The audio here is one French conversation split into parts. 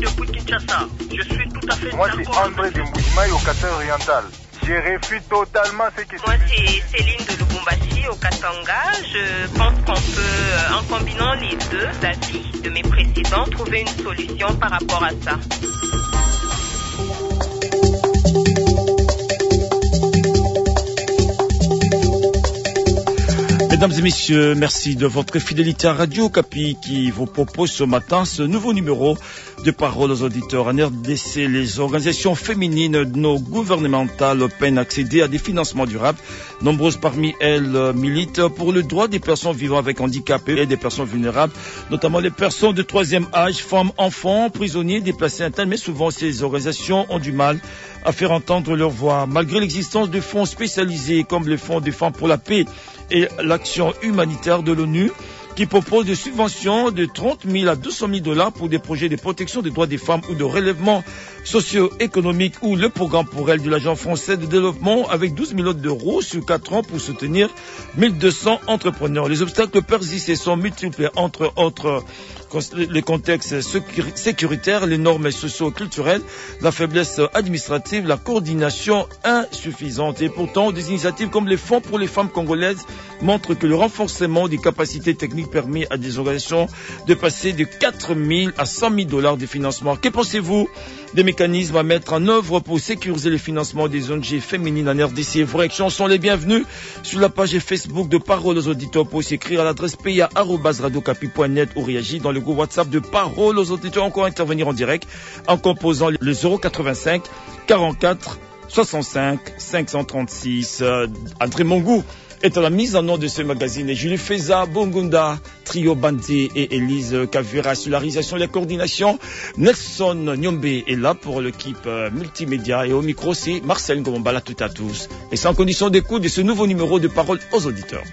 depuis Kinshasa. Je suis tout à fait Moi, d'accord. c'est André de Moujimaï au Qatar oriental. Je réfute totalement ce que Moi, c'est Céline de Lubumbashi au Katanga. Je pense qu'on peut, en combinant les deux avis de mes précédents, trouver une solution par rapport à ça. Mesdames et messieurs, merci de votre fidélité à Radio Okapi qui vous propose ce matin ce nouveau numéro de Parole aux auditeurs. En RDC, les organisations féminines non gouvernementales peinent à accéder à des financements durables. Nombreuses parmi elles militent pour le droit des personnes vivant avec handicap et des personnes vulnérables, notamment les personnes de troisième âge, femmes, enfants, prisonniers, déplacés internes. Mais souvent, ces organisations ont du mal à faire entendre leur voix. Malgré l'existence de fonds spécialisés comme le Fonds des femmes pour la paix et l'action humanitaire de l'ONU, qui propose des subventions de 30 000 à 200 000 $ pour des projets de protection des droits des femmes ou de relèvement socio-économique, ou le programme pour elle de l'Agence française de développement avec 12 millions d'euros sur 4 ans pour soutenir 1200 entrepreneurs. Les obstacles persistent et sont multiples, entre autres les contextes sécuritaires, les normes socio-culturelles, la faiblesse administrative, la coordination insuffisante. Et pourtant, des initiatives comme les fonds pour les femmes congolaises montrent que le renforcement des capacités techniques permet à des organisations de passer de 4 000 à 100 000 $ de financement. Que pensez-vous des mécanismes à mettre en œuvre pour sécuriser le financement des ONG féminines en RDC? Vos réactions sont les bienvenues sur la page Facebook de Parole aux auditeurs. Pour s'écrire à l'adresse pa@radiocapi.net ou réagir dans le groupe WhatsApp de Parole aux auditeurs. Encore intervenir en direct en composant le 085 44 65 536. André Mongou est à la mise en ordre de ce magazine et Julie Feza, Bongunda, Trio Bandi et Elise Kavira sur la réalisation et la coordination. Nelson Nyombe est là pour l'équipe multimédia et au micro c'est Marcel Ngombala. Tout à tous et sans condition d'écoute de ce nouveau numéro de Parole aux auditeurs.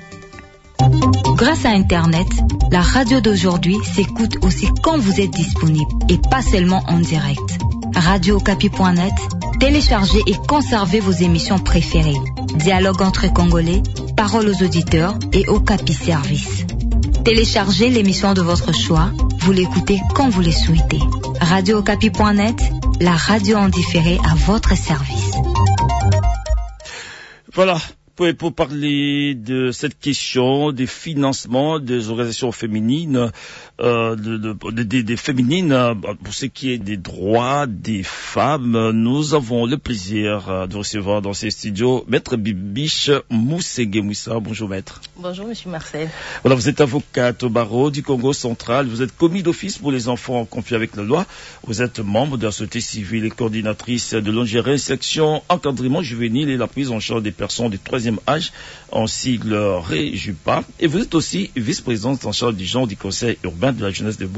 Grâce à Internet, la radio d'aujourd'hui s'écoute aussi quand vous êtes disponible et pas seulement en direct. RadioOkapi.net, téléchargez et conservez vos émissions préférées. Dialogue entre Congolais, Parole aux auditeurs et Okapi Service. Téléchargez l'émission de votre choix, vous l'écoutez quand vous le souhaitez. RadioOkapi.net, la radio en différé à votre service. Voilà. Pour parler de cette question des financements des organisations féminines, des féminines, pour ce qui est des droits des femmes, nous avons le plaisir de recevoir dans ces studios Maître Bibiche Mousségué-Moussa. Bonjour Maître. Bonjour Monsieur Marcel. Voilà, vous êtes avocate au barreau du Congo central, vous êtes commis d'office pour les enfants en conflit avec la loi, vous êtes membre de la société civile et coordinatrice de l'ONG section encadrement juvénile et la prise en charge des personnes du troisième âge, en sigle REJUPA, et vous êtes aussi vice-présidente en charge du genre du conseil urbain de la jeunesse de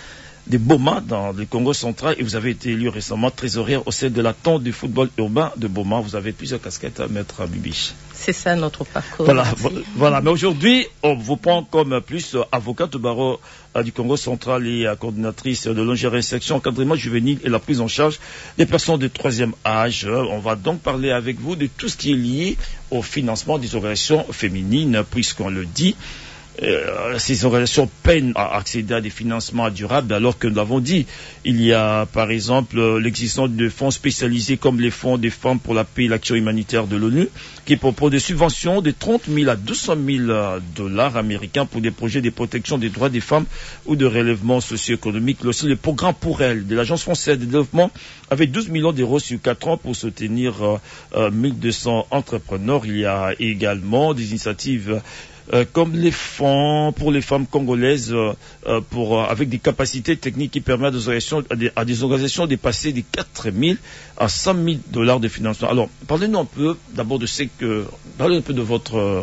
Boma dans le Congo central, et vous avez été élu récemment trésorière au sein de la tente du football urbain de Boma. Vous avez plusieurs casquettes à mettre, Bibiche. C'est ça notre parcours. Voilà. Mais aujourd'hui, on vous prend comme plus avocate au barreau du Congo central et coordinatrice de l'ONG section encadrement juvénile et la prise en charge des personnes de troisième âge. On va donc parler avec vous de tout ce qui est lié au financement des organisations féminines, puisqu'on le dit, ces organisations peinent à accéder à des financements durables, alors que nous l'avons dit, il y a par exemple l'existence de fonds spécialisés comme les fonds des femmes pour la paix et l'action humanitaire de l'ONU, qui proposent des subventions de 30 000 à 200 000 $ américains pour des projets de protection des droits des femmes ou de relèvement socio-économique. Il y a aussi le programme pour elle de l'Agence française de développement avec 12 millions d'euros sur 4 ans pour soutenir 1200 entrepreneurs. Il y a également des initiatives comme les fonds pour les femmes congolaises, avec des capacités techniques qui permettent à des organisations de passer de 4 000 à 100 000 $ de financement. Alors, parlez-nous un peu d'abord parlez un peu de votre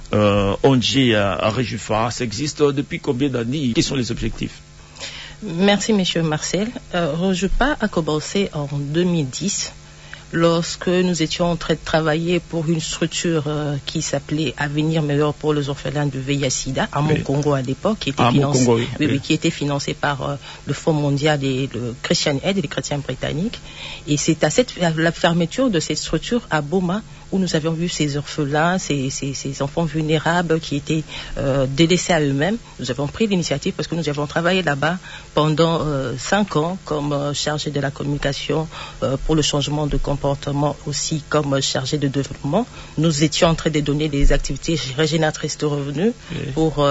ONG à Rejufa. Ça existe depuis combien d'années? Quels sont les objectifs? Merci Monsieur Marcel. Rejupa a commencé en 2010. Lorsque nous étions en train de travailler pour une structure qui s'appelait Avenir meilleur pour les orphelins de VIH/SIDA à Moncongo à l'époque, qui était financé par le Fonds mondial et le Christian Aid et les chrétiens britanniques. Et c'est à la fermeture de cette structure à Boma où nous avions vu ces orphelins, ces enfants vulnérables qui étaient délaissés à eux-mêmes. Nous avons pris l'initiative parce que nous avons travaillé là-bas pendant 5 ans comme chargé de la communication pour le changement de comportement, aussi comme chargé de développement. Nous étions en train de donner des activités régénératrices de revenus pour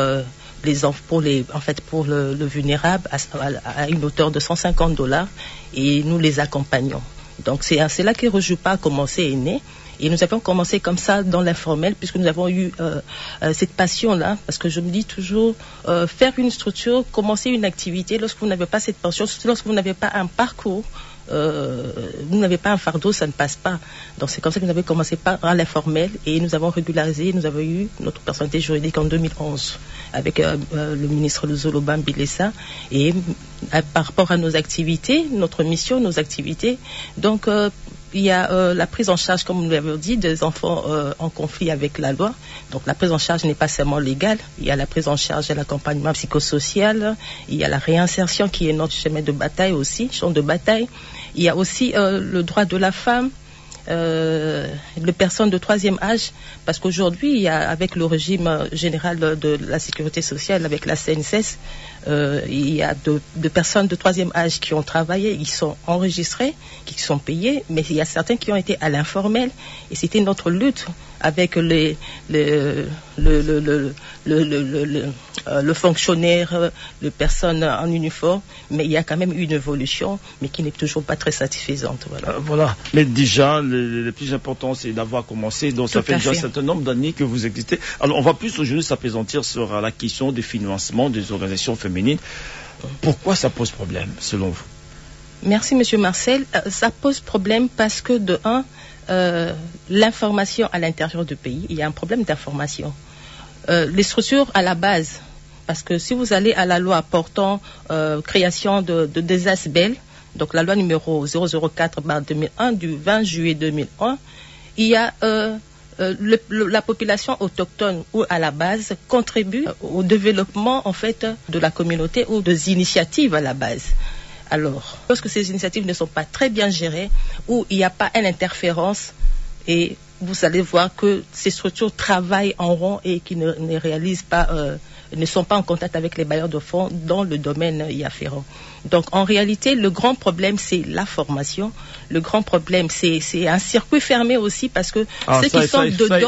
le vulnérable à une hauteur de $150 et nous les accompagnons. Donc c'est là que Rejupa a commencé et né. Et nous avons commencé comme ça dans l'informel puisque nous avons eu cette passion-là, parce que je me dis toujours, faire une structure, commencer une activité, lorsque vous n'avez pas cette passion, lorsque vous n'avez pas un parcours, vous n'avez pas un fardeau, ça ne passe pas. Donc c'est comme ça que nous avons commencé par l'informel et nous avons régularisé, nous avons eu notre personnalité juridique en 2011 avec le ministre Zoloba Mbilesa et par rapport à nos activités, notre mission, nos activités, donc il y a la prise en charge, comme nous l'avons dit, des enfants en conflit avec la loi. Donc la prise en charge n'est pas seulement légale, il y a la prise en charge de l'accompagnement psychosocial, il y a la réinsertion qui est notre chemin de bataille aussi, champ de bataille. Il y a aussi le droit de la femme, les personnes de 3e âge, parce qu'aujourd'hui, il y a, avec le régime général de la sécurité sociale, avec la CNSS, il y a de personnes de 3e âge qui ont travaillé, ils sont enregistrés, qui sont payés, mais il y a certains qui ont été à l'informel, et c'était notre lutte avec le fonctionnaire, les personnes en uniforme, mais il y a quand même une évolution, mais qui n'est toujours pas très satisfaisante. Voilà. Mais déjà, le plus important, c'est d'avoir commencé. Donc, ça fait déjà un certain nombre d'années que vous existez. Alors, on va plus aujourd'hui s'apaisantir sur la question des financements des organisations féminines. Pourquoi ça pose problème, selon vous? Merci, Monsieur Marcel. Ça pose problème parce que, de un, l'information à l'intérieur du pays, il y a un problème d'information. Les structures à la base, parce que si vous allez à la loi portant création de des ASBEL, donc la loi numéro 004/2001 du 20 juillet 2001, il y a la population autochtone ou à la base contribue au développement en fait de la communauté ou des initiatives à la base. Alors, lorsque ces initiatives ne sont pas très bien gérées, ou il n'y a pas une interférence, et vous allez voir que ces structures travaillent en rond et qui ne réalisent pas, ne sont pas en contact avec les bailleurs de fonds dans le domaine y afférent. Donc, en réalité, le grand problème, c'est la formation. Le grand problème, c'est un circuit fermé aussi parce que ceux qui sont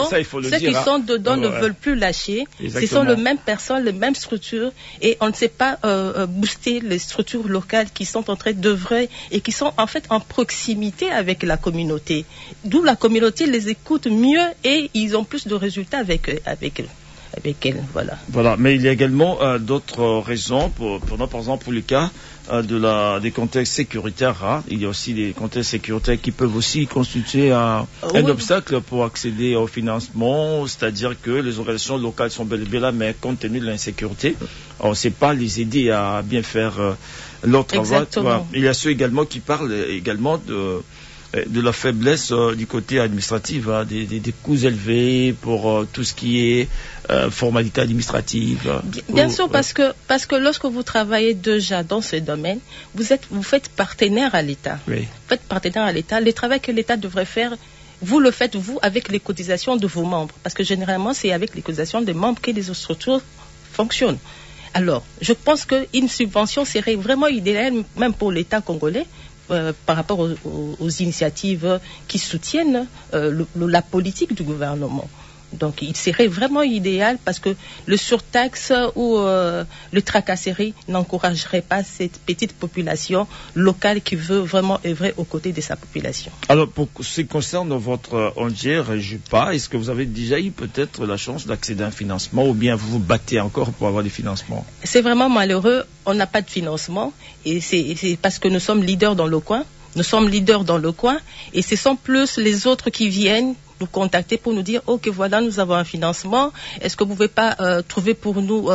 dedans ne veulent plus lâcher. Ce sont les mêmes personnes, les mêmes structures et on ne sait pas booster les structures locales qui sont en train d'œuvrer et qui sont en fait en proximité avec la communauté. D'où la communauté les écoute mieux et ils ont plus de résultats avec elle, voilà. Mais il y a également d'autres raisons, par exemple pour le cas des contextes sécuritaires. Il y a aussi des contextes sécuritaires qui peuvent aussi constituer un obstacle pour accéder au financement, c'est-à-dire que les organisations locales sont bel et bien là, mais compte tenu de l'insécurité, on ne sait pas les aider à bien faire leur travail. Exactement. Il y a ceux également qui parlent également de la faiblesse du côté administratif, des coûts élevés pour tout ce qui est formalité administrative. Bien sûr, parce que lorsque vous travaillez déjà dans ce domaine, vous faites partenaire à l'État. Oui. Vous faites partenaire à l'État. Le travail que l'État devrait faire, vous le faites, vous, avec les cotisations de vos membres. Parce que généralement, c'est avec les cotisations des membres que les structures fonctionnent. Alors, je pense qu'une subvention serait vraiment idéale, même pour l'État congolais, par rapport aux initiatives qui soutiennent la politique du gouvernement. Donc, il serait vraiment idéal parce que le surtaxe ou le tracasserie n'encouragerait pas cette petite population locale qui veut vraiment œuvrer aux côtés de sa population. Alors, pour ce qui concerne votre ONG Rejupa, est-ce que vous avez déjà eu peut-être la chance d'accéder à un financement ou bien vous vous battez encore pour avoir des financements? C'est vraiment malheureux, on n'a pas de financement et c'est parce que nous sommes leaders dans le coin. Nous sommes leaders dans le coin et ce sont plus les autres qui viennent nous contacter pour nous dire « Ok, voilà, nous avons un financement. Est-ce que vous ne pouvez pas trouver pour nous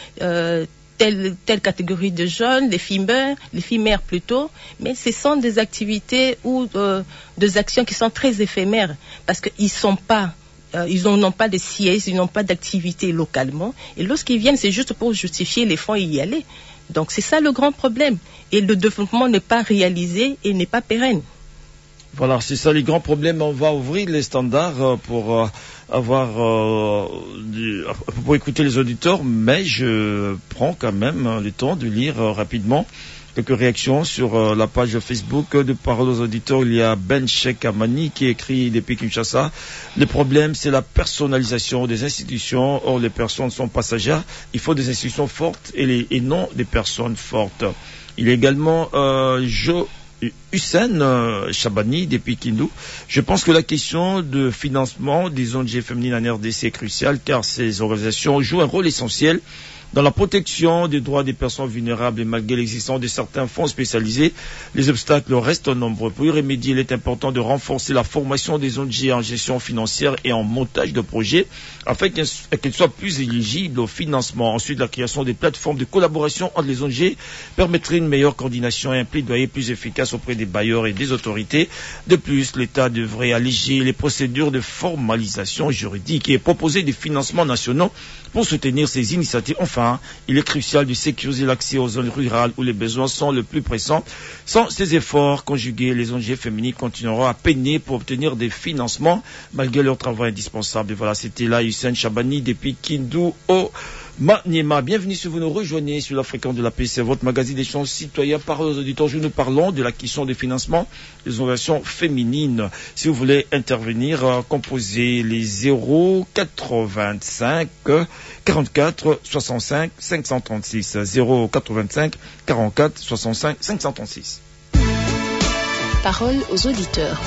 telle catégorie de jeunes, les filles mères plutôt ?» Mais ce sont des activités ou des actions qui sont très éphémères parce qu'ils sont pas... ils n'ont pas de sièges, ils n'ont pas d'activité localement. Et lorsqu'ils viennent, c'est juste pour justifier les fonds et y aller. Donc c'est ça le grand problème. Et le développement n'est pas réalisé et n'est pas pérenne. Voilà, c'est ça les grands problèmes. On va ouvrir les standards pour pour écouter les auditeurs, mais je prends quand même le temps de lire rapidement quelques réactions sur la page Facebook de Parole aux auditeurs. Il y a Ben Cheikh Amani qui écrit depuis Kinshasa. Le problème, c'est la personnalisation des institutions. Or, les personnes sont passagères. Il faut des institutions fortes et non des personnes fortes. Il y a également Hussein Chabani depuis Kindu. Je pense que la question de financement des ONG féminines en RDC est cruciale car ces organisations jouent un rôle essentiel dans la protection des droits des personnes vulnérables et malgré l'existence de certains fonds spécialisés, les obstacles restent nombreux. Pour y remédier, il est important de renforcer la formation des ONG en gestion financière et en montage de projets afin qu'elles soient plus éligibles au financement. Ensuite, la création des plateformes de collaboration entre les ONG permettrait une meilleure coordination et un plaidoyer plus efficace auprès des bailleurs et des autorités. De plus, l'État devrait alléger les procédures de formalisation juridique et proposer des financements nationaux pour soutenir ces initiatives. Enfin, il est crucial de sécuriser l'accès aux zones rurales où les besoins sont le plus pressants. Sans ces efforts conjugués, les ONG féminines continueront à peiner pour obtenir des financements malgré leur travail indispensable. Et voilà, c'était là Hussein Chabani depuis Kindu au Maniema. Bienvenue si vous nous rejoignez sur la fréquence de la paix. C'est votre magazine d'échange citoyen. Parole aux auditeurs. Nous parlons de la question des financements des organisations féminines. Si vous voulez intervenir, composez les 085 44 65 536. 085 44 65 536. Parole aux auditeurs.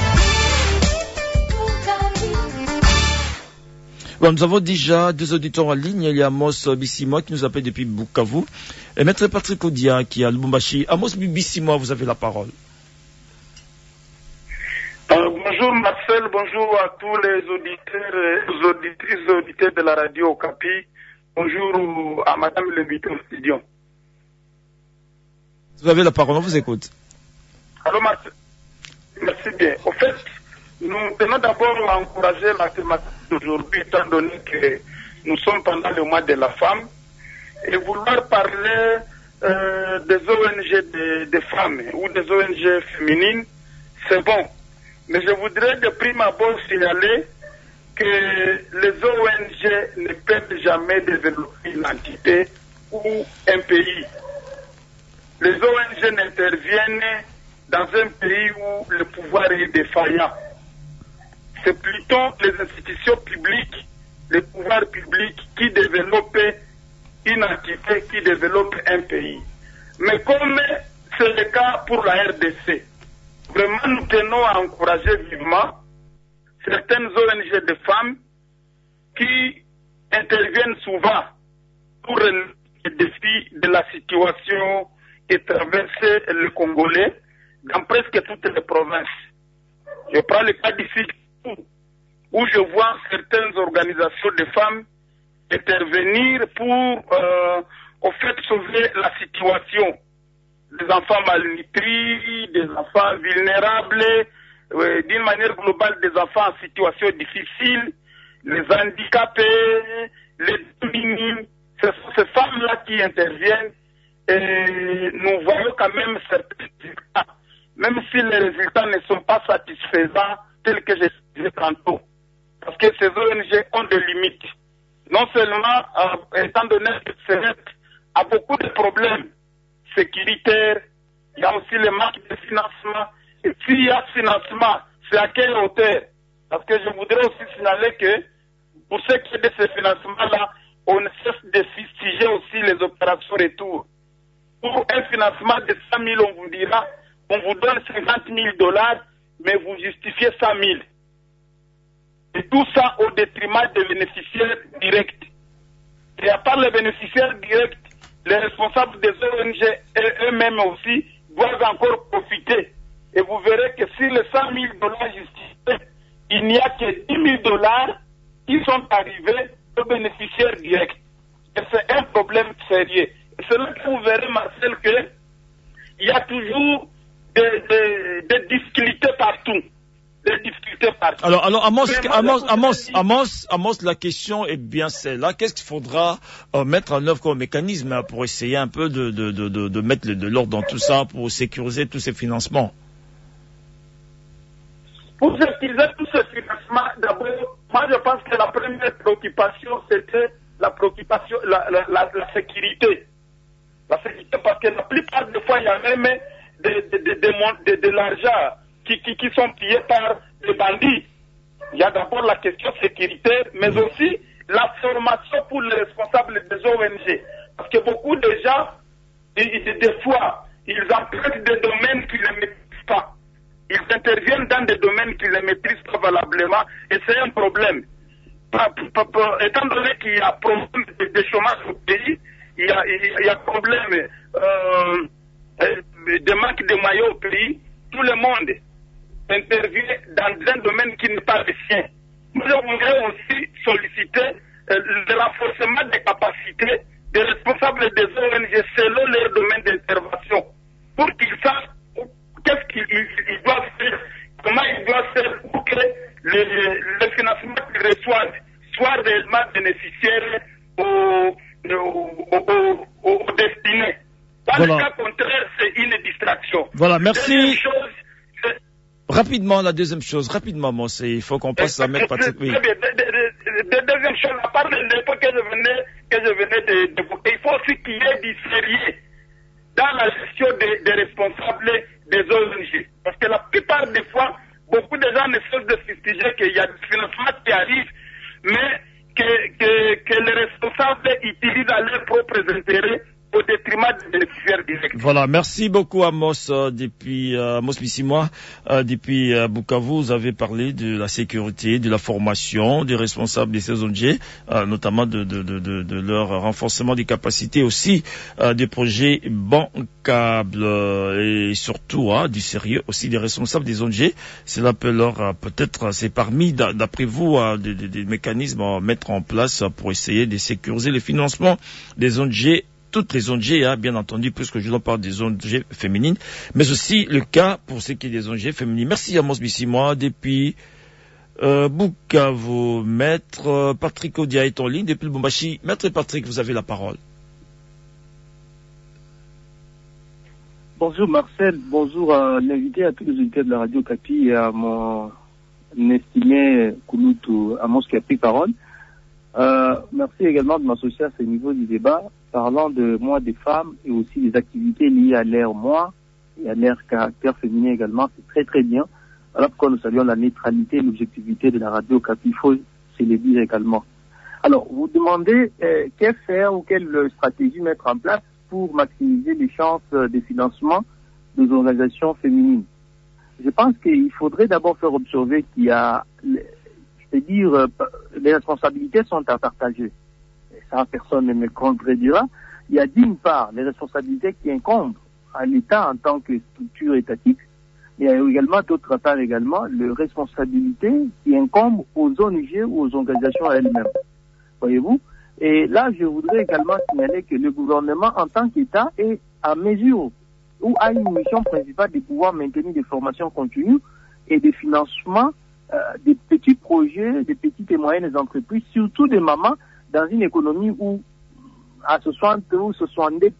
Bon, nous avons déjà deux auditeurs en ligne. Il y a Amos Bissimois qui nous appelle depuis Bukavu et Maître Patrick Odia qui est à Lubumbashi. Amos Bissimois, vous avez la parole. Bonjour Marcel, bonjour à tous les auditeurs et auditrices et auditeurs de la radio Okapi. Bonjour à Madame l'invité au studio. Vous avez la parole, on vous écoute. Allô Marcel, merci bien. Au fait, nous tenons d'abord à encourager la thématique d'aujourd'hui, étant donné que nous sommes pendant le mois de la femme, et vouloir parler des ONG des femmes ou des ONG féminines, c'est bon. Mais je voudrais de prime abord signaler que les ONG ne peuvent jamais développer une entité ou un pays. Les ONG n'interviennent dans un pays où le pouvoir est défaillant. C'est plutôt les institutions publiques, les pouvoirs publics qui développent une entité, qui développent un pays. Mais comme c'est le cas pour la RDC, vraiment nous tenons à encourager vivement certaines ONG de femmes qui interviennent souvent pour le défi de la situation qui traverse le Congolais dans presque toutes les provinces. Je prends le cas d'ici où je vois certaines organisations de femmes intervenir pour au fait sauver la situation des enfants malnutris, des enfants vulnérables, d'une manière globale des enfants en situation difficile, les handicapés, les démunis. Ce sont ces femmes-là qui interviennent et nous voyons quand même certains résultats, même si les résultats ne sont pas satisfaisants tels que je disais tantôt. Parce que ces ONG ont des limites. Non seulement, étant donné que c'est à beaucoup de problèmes sécuritaires, il y a aussi le manque de financement. Et s'il y a financement, c'est à quelle hauteur? Parce que je voudrais aussi signaler que pour ce qui est de ces financements-là, on ne cesse de fustiger aussi les opérations retour. Pour un financement de 100 000, on vous dira, on vous donne 50 000 $, mais vous justifiez 100 000. Et tout ça au détriment des bénéficiaires directs. Et à part les bénéficiaires directs, les responsables des ONG et eux-mêmes aussi doivent encore profiter. Et vous verrez que sur les 100 000 $ justifiés, il n'y a que 10 000 $ qui sont arrivés aux bénéficiaires directs. Et c'est un problème sérieux. Et c'est là que vous verrez, Marcel, qu'il y a toujours des difficultés partout. Alors, Amos, la question est bien celle-là. Qu'est-ce qu'il faudra mettre en œuvre comme mécanisme pour essayer un peu de mettre de l'ordre dans tout ça, pour sécuriser tous ces financements? Pour utiliser tout ce financement, d'abord, moi je pense que la première préoccupation, c'était la préoccupation, la sécurité. La sécurité, parce que la plupart des fois, il y a même de l'argent qui sont pillés par les bandits. Il y a d'abord la question sécuritaire, mais aussi la formation pour les responsables des ONG. Parce que beaucoup de gens, des fois, ils empruntent des domaines qu'ils ne maîtrisent pas. Ils interviennent dans des domaines qu'ils ne maîtrisent pas valablement, et c'est un problème. Étant donné qu'il y a problème de chômage au pays, il y a problème de manque de moyens au pays, tout le monde intervient dans un domaine qui n'est pas le sien. Nous devons aussi solliciter le renforcement des capacités des responsables des ONG selon leur domaine d'intervention, pour qu'ils sachent qu'est-ce qu'ils doivent faire, comment ils doivent faire pour que le financement qu'ils reçoivent soit réellement bénéficiaire aux destinés. Dans le cas contraire, c'est une distraction. Voilà, merci. Rapidement, la deuxième chose, rapidement, il faut qu'on passe à mettre Patrick. Oui. Deuxième chose, à part l'époque que je venais d'évoquer, il faut aussi qu'il y ait du sérieux dans la gestion des responsables des ONG. Parce que la plupart des fois, beaucoup de gens ne cessent de fustiger qu'il y a du financement qui arrive, mais que les responsables utilisent à leurs propres intérêts au détriment des bénéficiaires directs. Voilà, merci beaucoup Amos depuis Amos Bissimois, depuis Bukavu. Vous avez parlé de la sécurité, de la formation des responsables des ces ONG, notamment de leur renforcement des capacités, aussi des projets bancables et surtout du sérieux aussi des responsables des ONG. Cela peut leur peut-être, c'est parmi d'après vous des mécanismes à mettre en place pour essayer de sécuriser le financement des ONG. Toutes les ONG, bien entendu, puisque je parle des ONG féminines, mais aussi le cas pour ce qui est des ONG féminines. Merci Amos Bissimois depuis Bukavu. Maître Patrick Odia est en ligne depuis le Lubumbashi. Maître Patrick, vous avez la parole. Bonjour Marcel, bonjour à l'invité, à tous les auditeurs de la radio Kapi et à mon estimé Kouloutou Amos qui a pris parole. Merci également de m'associer à ce niveau du débat, parlant de mois des femmes et aussi des activités liées à l'ère mois et à l'ère caractère féminin également. C'est très très bien. Alors pourquoi nous saluons la neutralité et l'objectivité de la radio Kapi, il faut se le dire également. Alors, vous demandez quelle faire ou quelle stratégie mettre en place pour maximiser les chances de financement des organisations féminines. Je pense qu'il faudrait d'abord faire observer qu'il y a, c'est-à-dire, les responsabilités sont à partager. Et ça, personne ne me contredira. Il y a d'une part les responsabilités qui incombent à l'État en tant que structure étatique, mais il y a également d'autre part également les responsabilités qui incombent aux ONG ou aux organisations elles-mêmes. Voyez-vous? Et là, je voudrais également signaler que le gouvernement en tant qu'État est à mesure ou a une mission principale de pouvoir maintenir des formations continues et des financements des petits projets, des petites et moyennes entreprises, surtout des mamans, dans une économie où à 60 ou 72%,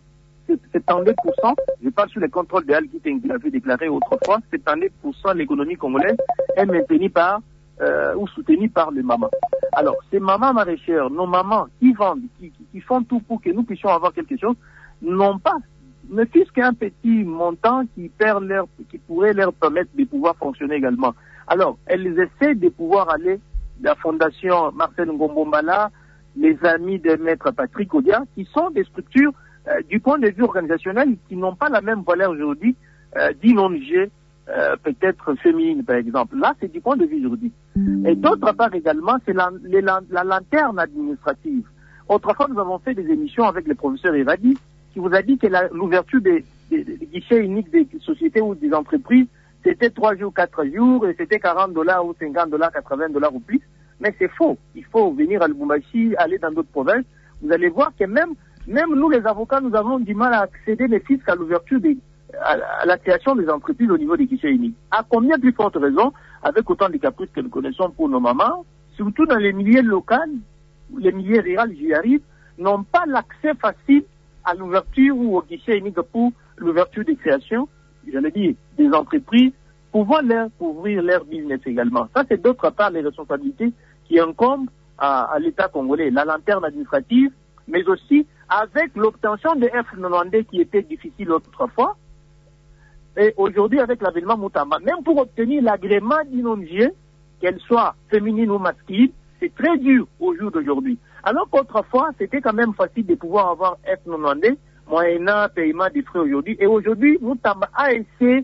72%, je parle sur les contrôles de Al qui avait déclaré autrefois, 72% de l'économie congolaise est maintenue par ou soutenue par les mamans. Alors, ces mamans maraîchères, nos mamans qui vendent, qui font tout pour que nous puissions avoir quelque chose, n'ont pas, ne fût-ce qu'un petit montant qui pourrait leur permettre de pouvoir fonctionner également. Alors, elles essaient de pouvoir aller, la fondation Marcel Ngombombala, les amis de Maître Patrick Odia, qui sont des structures du point de vue organisationnel qui n'ont pas la même valeur aujourd'hui d'une ONG peut-être féminine, par exemple. Là, c'est du point de vue juridique. Et d'autre part également, c'est la lanterne administrative. Autrefois, nous avons fait des émissions avec le professeur Evadi, qui vous a dit que l'ouverture des guichets uniques des sociétés ou des entreprises, c'était 3 jours, 4 jours, et c'était $40 ou $50, $80 ou plus. Mais c'est faux. Il faut venir à Lubumbashi, aller dans d'autres provinces. Vous allez voir que même nous, les avocats, nous avons du mal à accéder les fiscs à l'ouverture à la création des entreprises au niveau des guichets uniques. À combien plus forte raison, avec autant de caprices que nous connaissons pour nos mamans, surtout dans les milieux locaux, les milieux ruraux, j'y arrive, n'ont pas l'accès facile à l'ouverture ou au guichet unique pour l'ouverture des créations, j'allais dire, des entreprises pouvant leur ouvrir leur business également. Ça, c'est d'autre part les responsabilités qui incombent à l'État congolais, la lanterne administrative, mais aussi avec l'obtention de F90 qui était difficile autrefois, et aujourd'hui avec l'avènement Moutamba. Même pour obtenir l'agrément d'une ONG, qu'elle soit féminine ou masculine, c'est très dur au jour d'aujourd'hui. Alors qu'autrefois, c'était quand même facile de pouvoir avoir F90, moyennant paiement des frais aujourd'hui. Et aujourd'hui, Moutamba a essayé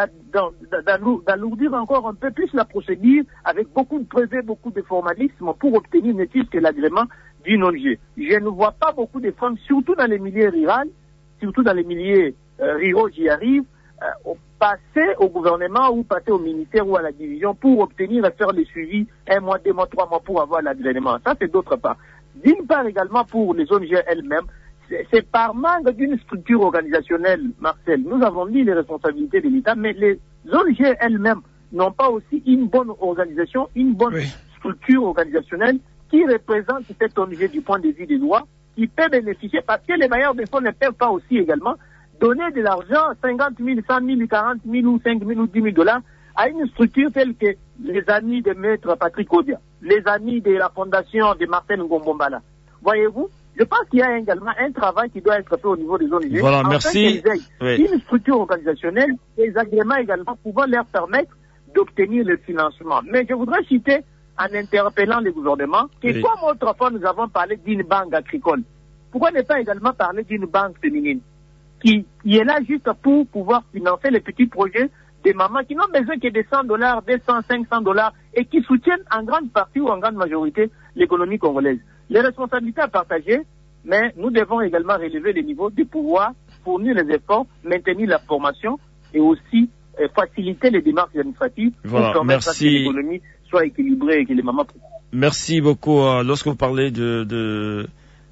d'alourdir encore un peu plus la procédure avec beaucoup de brevets, beaucoup de formalisme pour obtenir ne fût-ce que l'agrément d'une ONG. Je ne vois pas beaucoup de femmes, surtout dans les milieux ruraux, surtout dans les milieux ruraux, j'y arrive, passer au gouvernement ou passer au ministère ou à la division pour obtenir et faire le suivi 1 mois, 2 mois, 3 mois pour avoir l'agrément. Ça, c'est d'autre part. D'une part également pour les ONG elles-mêmes, c'est par manque d'une structure organisationnelle, Marcel. Nous avons mis les responsabilités de l'État, mais les ONG elles-mêmes n'ont pas aussi une bonne organisation, une bonne structure organisationnelle qui représente cette ONG du point de vue des droits, qui peut bénéficier, parce que les bailleurs de fonds ne peuvent pas aussi également donner de l'argent, 50 000, 100 000, 40 000 ou 5 000 ou 10 000 $ à une structure telle que les amis de Maître Patrick Odia, les amis de la fondation de Martin Ngombombala. Voyez-vous, je pense qu'il y a également un travail qui doit être fait au niveau des ONG. Voilà, merci. Une structure organisationnelle, des agréments également pouvant leur permettre d'obtenir le financement. Mais je voudrais citer, en interpellant le gouvernement, que comme autrefois nous avons parlé d'une banque agricole, pourquoi ne pas également parler d'une banque féminine qui est là juste pour pouvoir financer les petits projets des mamans qui n'ont besoin que de $100, 200, $500 et qui soutiennent en grande partie ou en grande majorité l'économie congolaise. Les responsabilités à partager, mais nous devons également relever les niveaux de pouvoir fournir les efforts, maintenir la formation et aussi faciliter les démarches administratives pour permettre que l'économie soit équilibrée et que les mamans... Merci beaucoup. Lorsque vous parlez de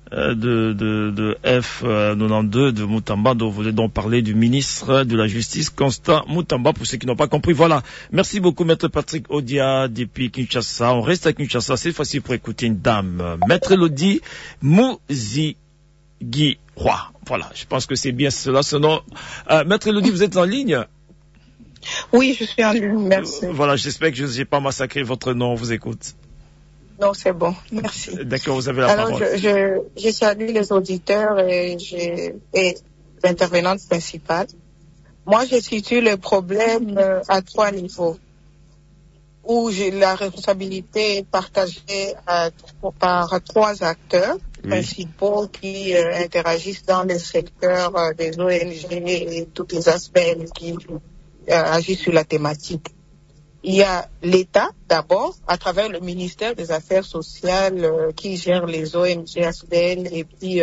F92 de Moutamba, dont vous avez donc parlé du ministre de la Justice, Constant Moutamba, pour ceux qui n'ont pas compris. Voilà. Merci beaucoup, Maître Patrick Odia, depuis Kinshasa. On reste à Kinshasa, c'est facile pour écouter une dame. Maître Elodie Mouzigui Roy. Voilà. Je pense que c'est bien cela, ce nom. Maître Elodie, vous êtes en ligne? Oui, je suis en ligne, merci. Voilà, j'espère que je n'ai pas massacré votre nom, on vous écoute. Non, c'est bon, merci. D'accord, vous avez la parole. Alors, je salue les auditeurs et l'intervenante principale. Moi, je situe le problème à 3 niveaux, où j'ai la responsabilité partagée par 3 acteurs principaux qui interagissent dans le secteur des ONG et tous les aspects qui agissent sur la thématique. Il y a l'État, d'abord, à travers le ministère des Affaires sociales qui gère les ONG, ASBL, et puis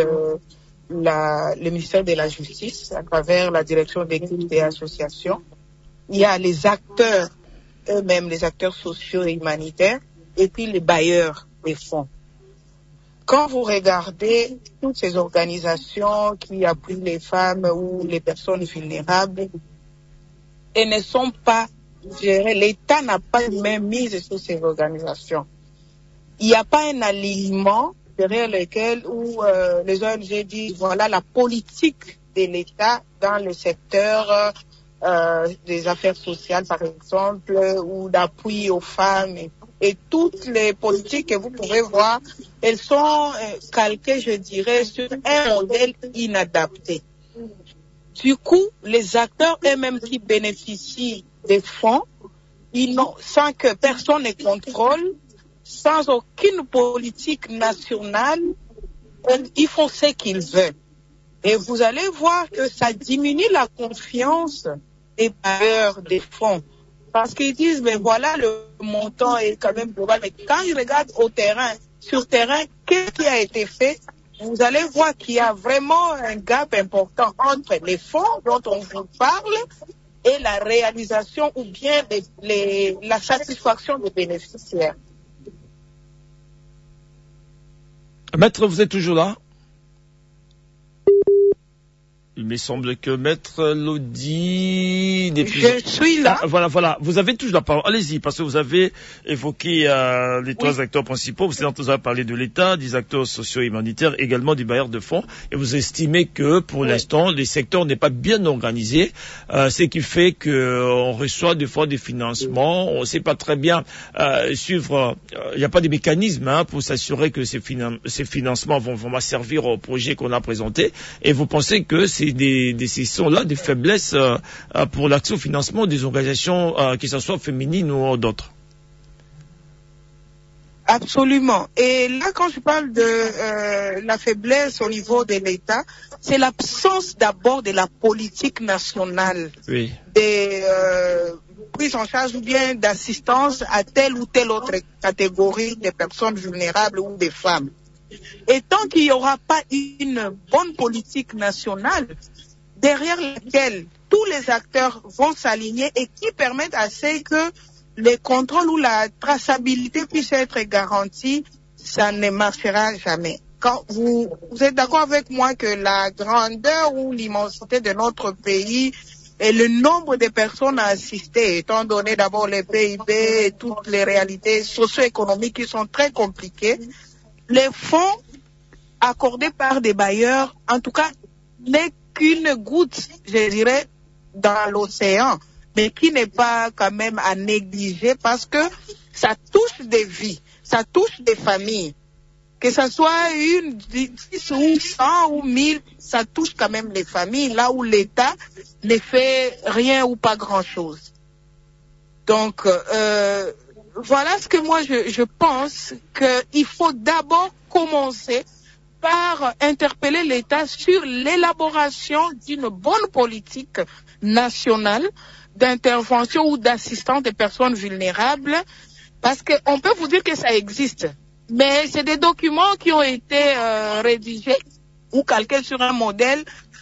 le ministère de la Justice, à travers la direction des groupes et associations. Il y a les acteurs eux-mêmes, les acteurs sociaux et humanitaires, et puis les bailleurs des fonds. Quand vous regardez toutes ces organisations qui appuient les femmes ou les personnes vulnérables, elles ne sont pas l'État n'a pas de main mise sur ces organisations. Il n'y a pas un alignement derrière lequel où les ONG disent voilà la politique de l'État dans le secteur des affaires sociales par exemple ou d'appui aux femmes et toutes les politiques que vous pouvez voir, elles sont calquées, je dirais, sur un modèle inadapté. Du coup, les acteurs eux-mêmes qui bénéficient des fonds, sans que personne ne contrôle, sans aucune politique nationale, ils font ce qu'ils veulent. Et vous allez voir que ça diminue la confiance des bailleurs des fonds. Parce qu'ils disent, mais voilà, le montant est quand même global. Mais quand ils regardent sur terrain, qu'est-ce qui a été fait? Vous allez voir qu'il y a vraiment un gap important entre les fonds dont on vous parle et la réalisation ou bien la satisfaction des bénéficiaires. Maître, vous êtes toujours là? Il me semble que Maître Lodi... Je suis là. Ah, voilà. Vous avez toujours la parole. Allez-y, parce que vous avez évoqué les trois acteurs principaux. Vous avez parlé de l'État, des acteurs socio-humanitaires, également des bailleurs de fonds. Et vous estimez que, pour l'instant, les secteurs n'est pas bien organisé. Ce qui fait qu'on reçoit des fois des financements. On ne sait pas très bien suivre... Il n'y a pas de mécanismes pour s'assurer que ces financements vont vraiment servir au projet qu'on a présenté. Et vous pensez que ce sont là des faiblesses pour l'accès au financement des organisations, que ce soit féminines ou d'autres? Absolument. Et là, quand je parle de la faiblesse au niveau de l'État, c'est l'absence d'abord de la politique nationale, des prises en charge ou bien d'assistance à telle ou telle autre catégorie de personnes vulnérables ou des femmes. Et tant qu'il n'y aura pas une bonne politique nationale derrière laquelle tous les acteurs vont s'aligner et qui permettent à ce que les contrôles ou la traçabilité puissent être garantis, ça ne marchera jamais. Quand vous êtes d'accord avec moi que la grandeur ou l'immensité de notre pays et le nombre de personnes à assister, étant donné d'abord les PIB et toutes les réalités socio-économiques qui sont très compliquées, les fonds accordés par des bailleurs, en tout cas, n'est qu'une goutte, je dirais, dans l'océan, mais qui n'est pas quand même à négliger parce que ça touche des vies, ça touche des familles. Que ça soit 10 ou 100 ou 1000, ça touche quand même les familles, là où l'État ne fait rien ou pas grand-chose. Donc, voilà ce que moi je pense qu'il faut d'abord commencer par interpeller l'État sur l'élaboration d'une bonne politique nationale d'intervention ou d'assistance des personnes vulnérables, parce qu'on peut vous dire que ça existe, mais c'est des documents qui ont été rédigés ou calqués sur un modèle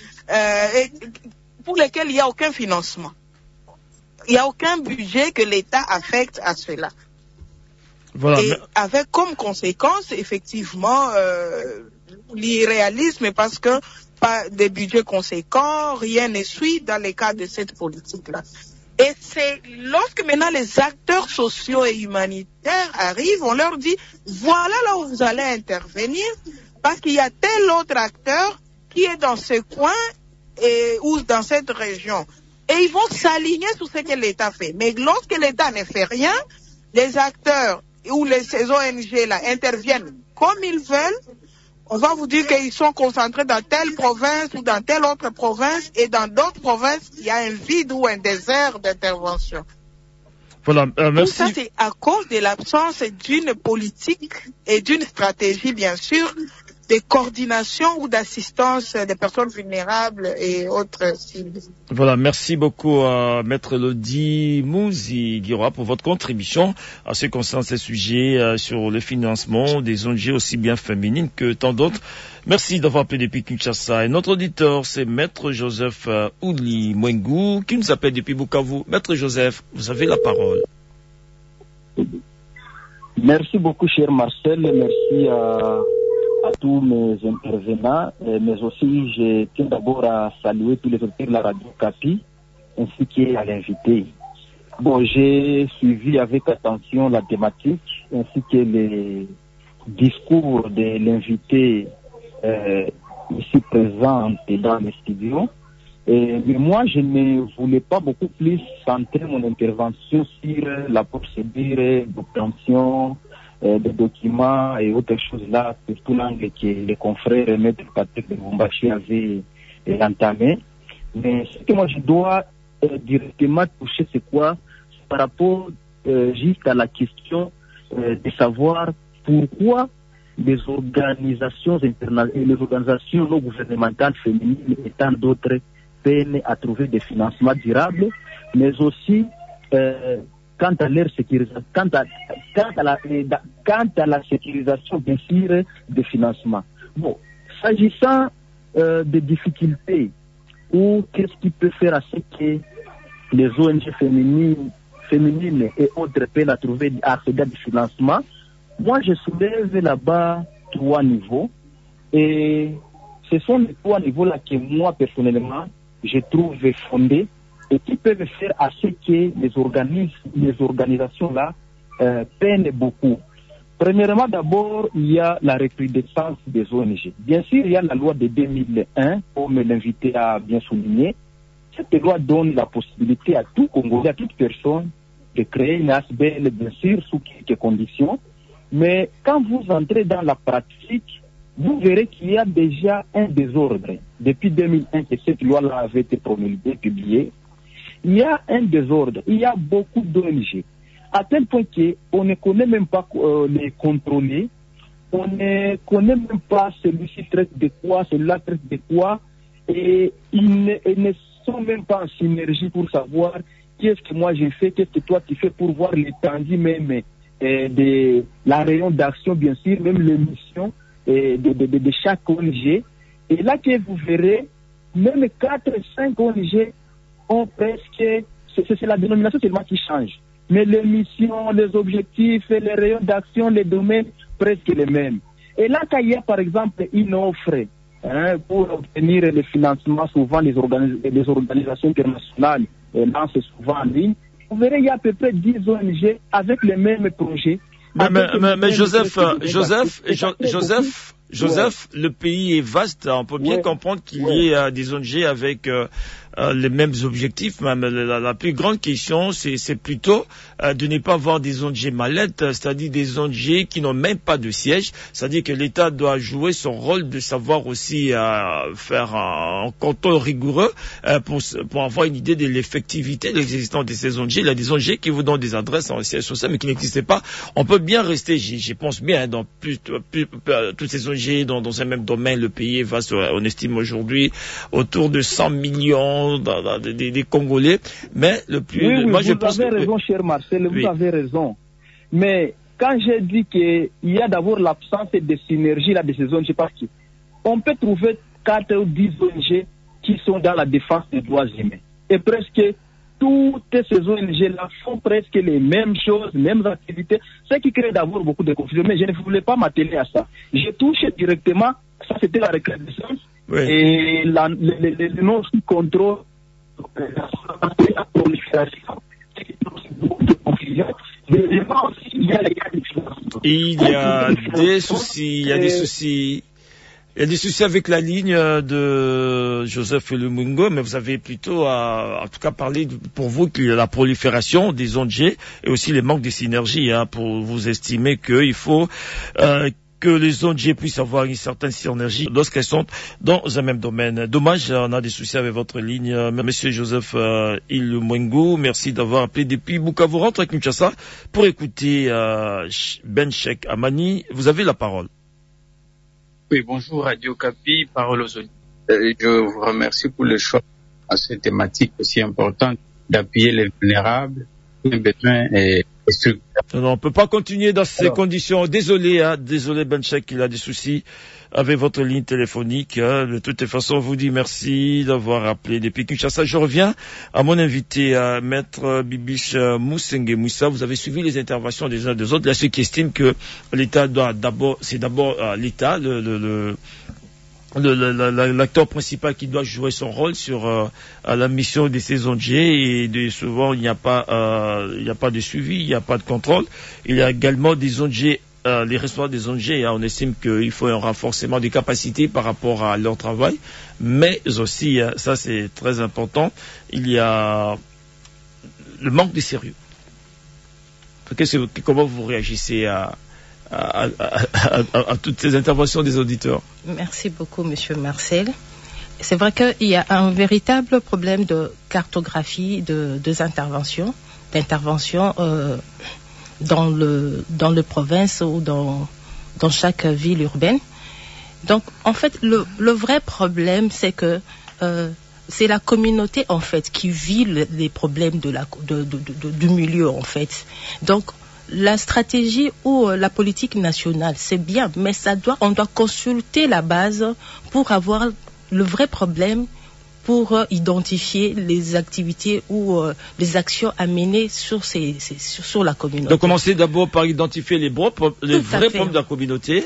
pour lesquels il n'y a aucun financement. Il n'y a aucun budget que l'État affecte à cela. Voilà. Et avec comme conséquence, effectivement, l'irréalisme, parce que pas de budget conséquent, rien ne suit dans les cas de cette politique-là. Et c'est lorsque maintenant les acteurs sociaux et humanitaires arrivent, on leur dit, voilà là où vous allez intervenir, parce qu'il y a tel autre acteur qui est dans ce coin ou dans cette région. Et ils vont s'aligner sur ce que l'État fait. Mais lorsque l'État ne fait rien, les acteurs ou ces ONG-là interviennent comme ils veulent. On va vous dire qu'ils sont concentrés dans telle province ou dans telle autre province, et dans d'autres provinces, il y a un vide ou un désert d'intervention. Voilà, merci. Tout ça, c'est à cause de l'absence d'une politique et d'une stratégie, bien sûr, de coordination ou d'assistance des personnes vulnérables et autres cibles. Voilà, merci beaucoup à Maître Lodi Mouzi-Guiroa pour votre contribution à ce qui concerne ces sujets sur le financement des ONG aussi bien féminines que tant d'autres. Merci d'avoir appelé depuis Kinshasa. Et notre auditeur, c'est Maître Joseph Ouli Mwengu qui nous appelle depuis Bukavu. Maître Joseph, vous avez la parole. Merci beaucoup, cher Marcel. Merci à tous mes intervenants, mais aussi je tiens d'abord à saluer tous les auditeurs de la radio Capi, ainsi qu'à l'invité. Bon, j'ai suivi avec attention la thématique, ainsi que les discours de l'invité ici présent dans les studios. Mais moi, je ne voulais pas beaucoup plus centrer mon intervention sur la procédure d'obtention des documents et autres choses là, surtout l'angle que les confrères Maître Patrick de Bombachi avaient entamé. Mais ce que moi je dois directement toucher, c'est quoi? C'est par rapport jusqu'à la question de savoir pourquoi les organisations internationales, les organisations non gouvernementales féminines et tant d'autres peinent à trouver des financements durables, mais aussi quant à leur sécurisation, quant à la sécurisation bien sûr des financements. Bon, s'agissant des difficultés ou qu'est-ce qui peut faire à ce que les ONG féminines et autres peinent à trouver accéder à des financements, moi je soulève là-bas 3 niveaux. Et Ce sont les 3 niveaux-là que moi, personnellement, je trouve fondés et qui peuvent faire à ce que les organisations-là peinent beaucoup. Premièrement, d'abord, il y a la recrudescence des ONG. Bien sûr, il y a la loi de 2001, comme l'invité a bien souligné. Cette loi donne la possibilité à tout Congolais, à toute personne, de créer une ASBL, bien sûr, sous quelques conditions. Mais quand vous entrez dans la pratique, vous verrez qu'il y a déjà un désordre. Depuis 2001 que cette loi-là avait été promulguée, publiée, il y a un désordre. Il y a beaucoup d'ONG. À tel point qu'on ne connaît même pas les contrôler, on ne connaît même pas celui-ci traite de quoi, celui-là traite de quoi, et ils ne sont même pas en synergie pour savoir qu'est-ce que moi j'ai fait, qu'est-ce que toi tu fais pour voir l'étendue même de la rayon d'action, bien sûr, même les missions de chaque ONG. Et là que vous verrez, même 4-5 ONG ont presque, c'est la dénomination seulement qui change. Mais les missions, les objectifs, les rayons d'action, les domaines, presque les mêmes. Et là, quand il y a par exemple une offre pour obtenir le financement, souvent les organisations internationales lancent souvent en ligne, vous verrez, il y a à peu près 10 ONG avec les mêmes projets. Mais Joseph, le pays est vaste. On peut bien comprendre qu'il y ait des ONG avec les mêmes objectifs. Même la plus grande question, c'est plutôt de ne pas avoir des ONG mallettes, c'est-à-dire des ONG qui n'ont même pas de siège. C'est-à-dire que l'État doit jouer son rôle de savoir aussi faire un contrôle rigoureux pour avoir une idée de l'effectivité de l'existence de ces ONG. Il y a des ONG qui vous donnent des adresses en siège social, mais qui n'existaient pas. On peut bien rester, je pense bien, dans toutes ces ONG dans un même domaine. Le pays est vaste, on estime aujourd'hui autour de 100 millions des Congolais, mais le plus... Vous avez raison, cher Marcel, vous avez raison. Mais quand j'ai dit qu'il y a d'abord l'absence de synergie là, de ces ONG, parce qu'on peut trouver 4 ou 10 ONG qui sont dans la défense des droits humains. Et presque toutes ces ONG-là font presque les mêmes choses, les mêmes activités, ce qui crée d'abord beaucoup de confusion. Mais je ne voulais pas m'atteler à ça. Je touche directement, ça c'était la recrudescence. Oui. Et le non sous contrôle, la prolifération, beaucoup de confusion. Il y a les cas de financement. Il y a des soucis. Il y a des soucis avec la ligne de Joseph Elumungo, mais vous avez plutôt en tout cas parlé pour vous qu'il y a la prolifération des ONG et aussi les manques de synergie pour vous estimer qu'il faut que les ONG puissent avoir une certaine synergie lorsqu'elles sont dans un même domaine. Dommage, on a des soucis avec votre ligne. Monsieur Joseph Elumungo, merci d'avoir appelé depuis Bukavu, rentre à Kinshasa pour écouter Ben Cheikh Amani. Vous avez la parole. Oui, bonjour Radio Kapi, parole aux auditeurs. Je vous remercie pour le choix à cette thématique aussi importante d'appuyer les vulnérables, les besoins et structures. Non, on ne peut pas continuer dans ces conditions. Désolé Ben Cheikh, il a des soucis avec votre ligne téléphonique. De toutes les façons, on vous dit merci d'avoir appelé depuis Kinshasa. Je reviens à mon invité, Maître Bibiche Moussenge Moussa. Vous avez suivi les interventions des uns des autres. Là, ceux qui estiment que l'État doit d'abord, c'est d'abord l'État, l'acteur principal qui doit jouer son rôle sur la mission de ces ONG et souvent il n'y a pas de suivi, il n'y a pas de contrôle. Il y a également des ONG, les responsables des ONG, on estime qu'il faut un renforcement des capacités par rapport à leur travail, mais aussi, ça c'est très important, il y a le manque de sérieux. Comment vous réagissez à toutes ces interventions des auditeurs? Merci beaucoup, Monsieur Marcel. C'est vrai qu'il y a un véritable problème de cartographie des interventions, dans le province ou dans chaque ville urbaine. Donc, en fait, le vrai problème, c'est que c'est la communauté, en fait, qui vit les problèmes du milieu, en fait. Donc, la stratégie ou la politique nationale, c'est bien, mais on doit consulter la base pour avoir le vrai problème, pour identifier les activités ou les actions à mener sur la communauté. Donc commencer d'abord par identifier les vrais problèmes de la communauté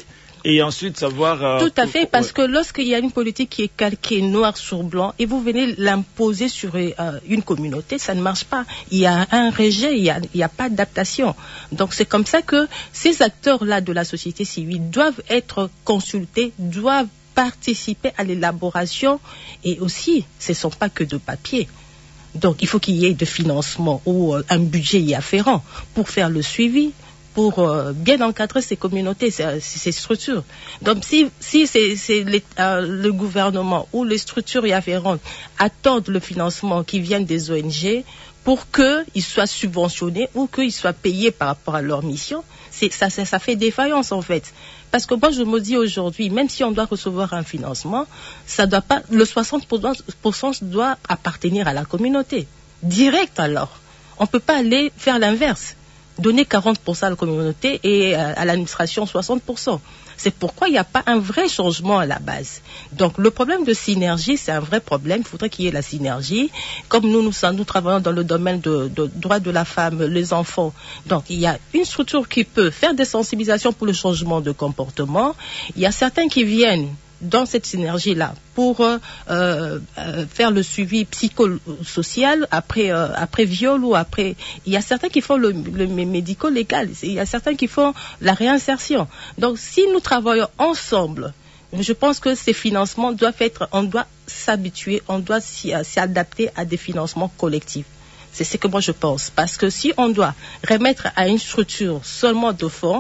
et ensuite savoir... Tout à fait, parce que lorsqu'il y a une politique qui est calquée noir sur blanc et vous venez l'imposer sur une communauté, ça ne marche pas. Il y a un rejet, il n'y a pas d'adaptation. Donc c'est comme ça que ces acteurs-là de la société civile doivent être consultés, doivent participer à l'élaboration, et aussi, ce ne sont pas que de papier. Donc il faut qu'il y ait de financement ou un budget y afférent pour faire le suivi, pour bien encadrer ces communautés, ces structures. Donc si c'est le gouvernement ou les structures y afférentes attendent le financement qui vient des ONG pour qu'ils soient subventionnés ou qu'ils soient payés par rapport à leur mission, ça fait défaillance en fait. Parce que moi je me dis aujourd'hui, même si on doit recevoir un financement, ça doit pas, le 60% doit appartenir à la communauté. Direct alors. On ne peut pas aller faire l'inverse. Donner 40% à la communauté et à l'administration 60%. C'est pourquoi il n'y a pas un vrai changement à la base. Donc le problème de synergie, c'est un vrai problème. Il faudrait qu'il y ait la synergie. Comme nous travaillons dans le domaine de droits de la femme, les enfants. Donc il y a une structure qui peut faire des sensibilisations pour le changement de comportement. Il y a certains qui viennent dans cette synergie-là pour faire le suivi psychosocial après viol ou après... Il y a certains qui font le médico-légal, il y a certains qui font la réinsertion. Donc si nous travaillons ensemble, je pense que ces financements doivent être... On doit s'habituer, on doit s'y adapter à des financements collectifs. C'est ce que moi je pense. Parce que si on doit remettre à une structure seulement de fonds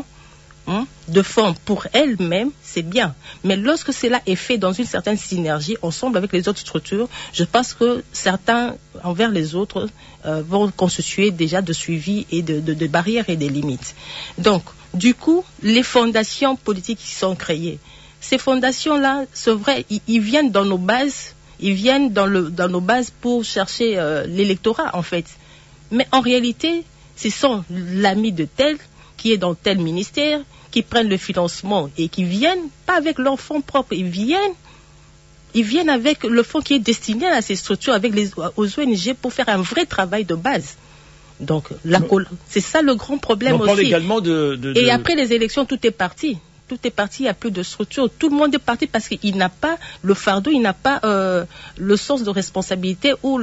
pour elle-même, c'est bien. Mais lorsque cela est fait dans une certaine synergie, ensemble avec les autres structures, je pense que certains, envers les autres, vont constituer déjà de suivi et de barrières et des limites. Donc, du coup, les fondations politiques qui sont créées, ces fondations-là, c'est vrai, ils viennent dans nos bases, dans nos bases pour chercher l'électorat, en fait. Mais en réalité, ce sont l'ami de tel qui est dans tel ministère, qui prennent le financement et qui viennent, pas avec leur fonds propre, ils viennent avec le fonds qui est destiné à ces structures, aux ONG pour faire un vrai travail de base. Donc, c'est ça le grand problème aussi. On parle également Et après les élections, tout est parti. Tout est parti, il n'y a plus de structure. Tout le monde est parti parce qu'il n'a pas le fardeau, il n'a pas le sens de responsabilité ou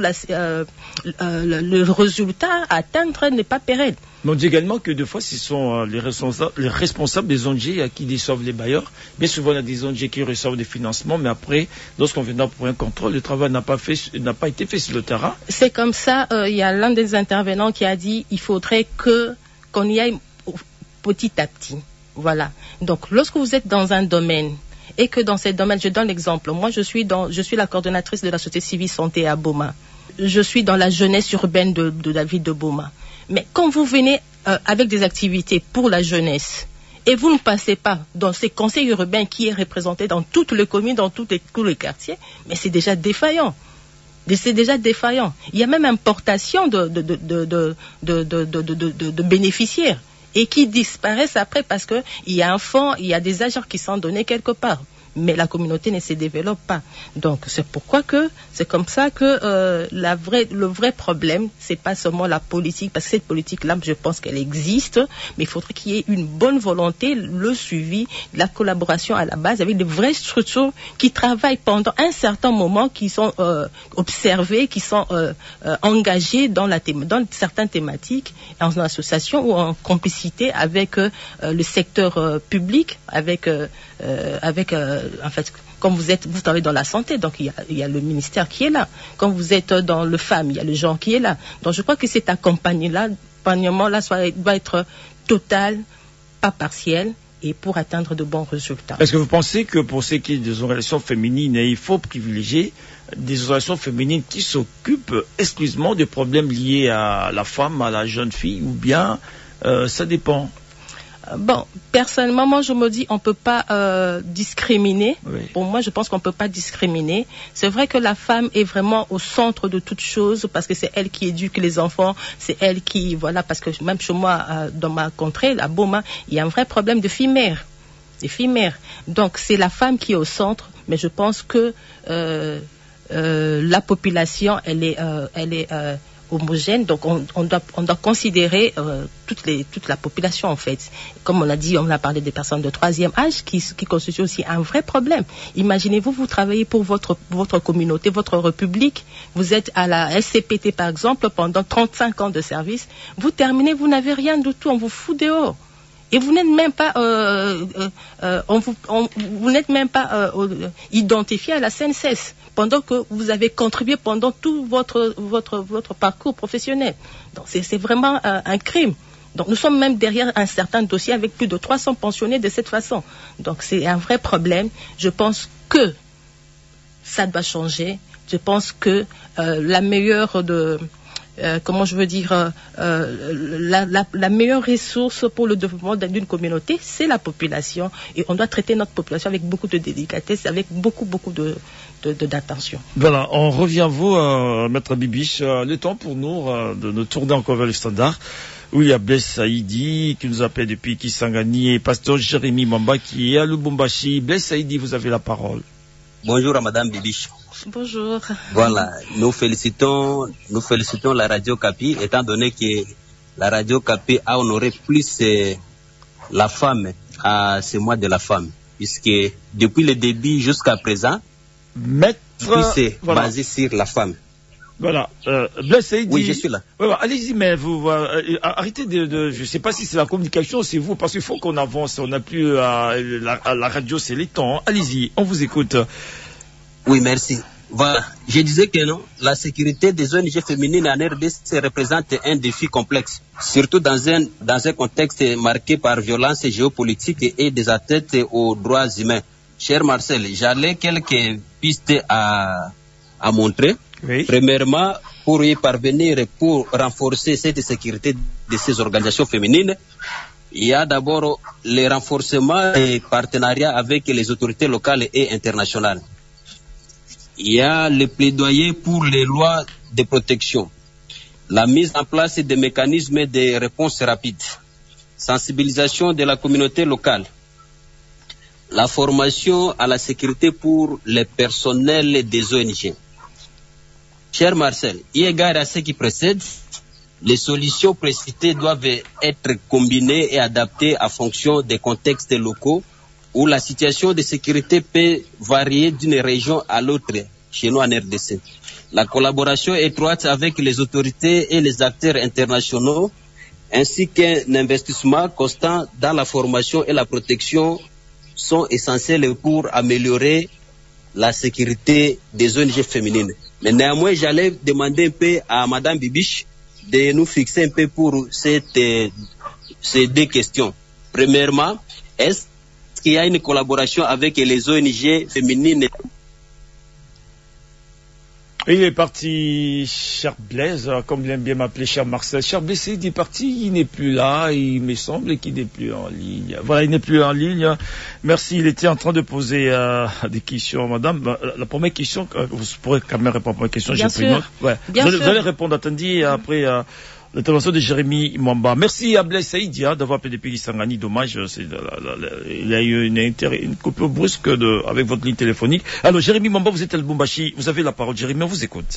le résultat à atteindre n'est pas pérenne. Mais on dit également que des fois, ce sont les responsables des ONG qui déçoivent les bailleurs. Bien souvent, il y a des ONG qui reçoivent des financements, mais après, lorsqu'on vient pour un contrôle, le travail n'a pas été fait sur le terrain. C'est comme ça, il y a l'un des intervenants qui a dit qu'il faudrait qu'on y aille petit à petit. Voilà. Donc, lorsque vous êtes dans un domaine et que dans ce domaine, je donne l'exemple. Moi, je suis la coordonnatrice de la société civile santé à Boma. Je suis dans la jeunesse urbaine de la ville de Boma. Mais quand vous venez avec des activités pour la jeunesse et vous ne passez pas dans ces conseils urbains qui est représenté dans toutes les communes, dans tous les quartiers, mais c'est déjà défaillant. C'est déjà défaillant. Il y a même importation de bénéficiaires et qui disparaissent après parce qu'il y a un fonds, il y a des agents qui sont donnés quelque part. Mais la communauté ne se développe pas. Donc, c'est pourquoi c'est comme ça que le vrai problème, c'est pas seulement la politique, parce que cette politique-là, je pense qu'elle existe, mais il faudrait qu'il y ait une bonne volonté, le suivi, la collaboration à la base avec de vraies structures qui travaillent pendant un certain moment, qui sont observées, qui sont engagées dans certaines thématiques, en association ou en complicité avec le secteur public, en fait, comme vous travaillez dans la santé, donc il y a le ministère qui est là. Quand vous êtes dans le FAM, il y a le genre qui est là. Donc je crois que cet accompagnement-là doit être total, pas partiel, et pour atteindre de bons résultats. Est-ce que vous pensez que pour ce qui est des organisations féminines, il faut privilégier des organisations féminines qui s'occupent exclusivement des problèmes liés à la femme, à la jeune fille, ou bien ça dépend? Bon, personnellement, moi, je me dis, on peut pas discriminer. Oui. Pour moi, je pense qu'on peut pas discriminer. C'est vrai que la femme est vraiment au centre de toute chose parce que c'est elle qui éduque les enfants, c'est elle qui, voilà, parce que même chez moi, dans ma contrée, à Boma, il y a un vrai problème de filles-mères. Des filles-mères. Donc, c'est la femme qui est au centre, mais je pense que la population, elle est homogène. Donc on doit considérer toute la population en fait. Comme on a dit, on a parlé des personnes de troisième âge qui constituent aussi un vrai problème. Imaginez-vous, vous travaillez pour votre communauté, votre république, vous êtes à la SCPT par exemple pendant 35 ans de service, vous terminez, vous n'avez rien du tout, on vous fout dehors. Et vous n'êtes même pas, vous n'êtes même pas identifié à la CNSS pendant que vous avez contribué pendant tout votre parcours professionnel. Donc c'est vraiment un crime. Donc nous sommes même derrière un certain dossier avec plus de 300 pensionnés de cette façon. Donc c'est un vrai problème. Je pense que ça doit changer. Je pense que la meilleure la meilleure ressource pour le développement d'une communauté, c'est la population. Et on doit traiter notre population avec beaucoup de délicatesse, avec beaucoup d'attention. Voilà, on revient à vous, Maître Bibiche. Le temps pour nous de nous tourner encore vers le standard. où il y a Blaise Saïdi qui nous appelle depuis Kisangani et Pasteur Jérémy Mamba qui est à Lubumbashi. Blaise Saïdi, vous avez la parole. Bonjour à Madame Bibiche. Bonjour. Voilà, nous félicitons la Radio Kapi, étant donné que la Radio Kapi a honoré plus la femme à ce mois de la femme, puisque depuis le début jusqu'à présent, c'est basé sur la femme. Voilà, Blaise Saïdi. Oui, je suis là. Allez-y, mais vous arrêtez je ne sais pas si c'est la communication, c'est vous, parce qu'il faut qu'on avance. On n'a plus la radio, c'est les temps. Allez-y, on vous écoute. Oui, merci. Voilà, je disais que non, la sécurité des ONG féminines en RDC représente un défi complexe, surtout dans un contexte marqué par violence géopolitique et des atteintes aux droits humains. Cher Marcel, j'allais quelques pistes à montrer. Oui. Premièrement, pour y parvenir et pour renforcer cette sécurité de ces organisations féminines, il y a d'abord le renforcement et partenariat avec les autorités locales et internationales. Il y a le plaidoyer pour les lois de protection, la mise en place des mécanismes de réponse rapide, sensibilisation de la communauté locale, la formation à la sécurité pour les personnels des ONG. Cher Marcel, eu égard à ce qui précède, les solutions précitées doivent être combinées et adaptées en fonction des contextes locaux où la situation de sécurité peut varier d'une région à l'autre chez nous en RDC. La collaboration étroite avec les autorités et les acteurs internationaux, ainsi qu'un investissement constant dans la formation et la protection sont essentiels pour améliorer la sécurité des ONG féminines. Mais néanmoins, j'allais demander un peu à Madame Bibiche de nous fixer un peu pour ces deux questions. Premièrement, est-ce qu'il y a une collaboration avec les ONG féminines? Il est parti, cher Blaise, comme il aime bien m'appeler cher Marcel. Cher Blaise, il est parti, il n'est plus là, il me semble qu'il n'est plus en ligne. Voilà, il n'est plus en ligne. Merci, il était en train de poser des questions, madame. La première question, vous pourrez quand même répondre à la première question, j'ai pris note. Ouais. Vous allez répondre, attendez, après l'intervention de Jérémy Mwamba. Merci à Blaise Saïdi d'avoir appelé depuis Kisangani. Dommage, il y a eu une coupure brusque avec votre ligne téléphonique. Alors, Jérémy Mwamba, vous êtes à Lubumbashi. Vous avez la parole, Jérémy, on vous écoute.